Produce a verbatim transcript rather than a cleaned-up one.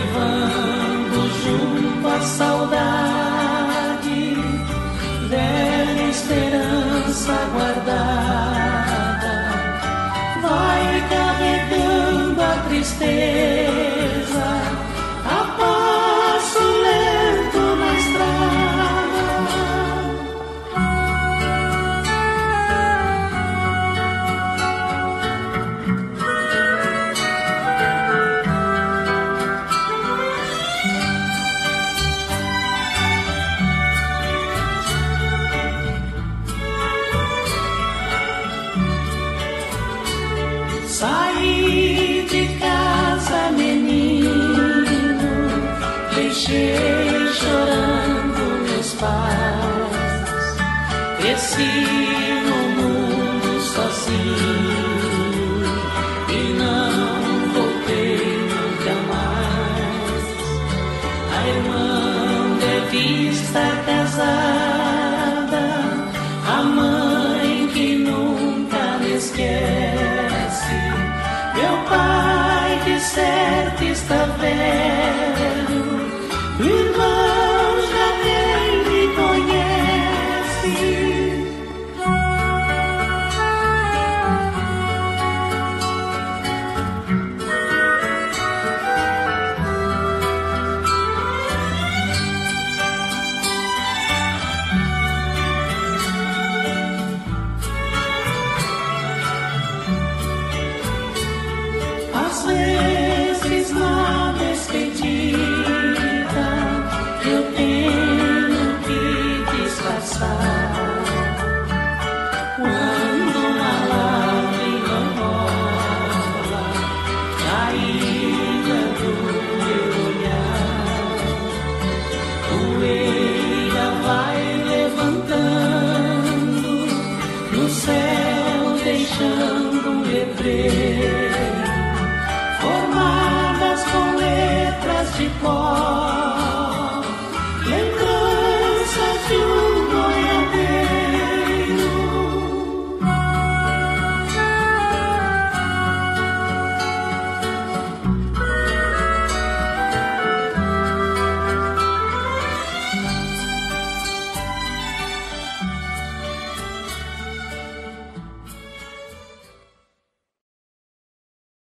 levando junto a saudade, velha esperança guardada, vai carregando a tristeza, a passo lento na estrada. Saí de casa, menino, deixei chorando meus pais, cresci no mundo sozinho e não voltei nunca mais. A irmã de vista casada, a mãe que nunca me esquece, meu pai que certo está velho, o irmão já nem me conhece. Às vezes na despedida eu tenho que disfarçar, quando uma lágrima rola caída do meu olhar, poeira vai levantando no céu, deixando um letreiro, formadas com letras de cor.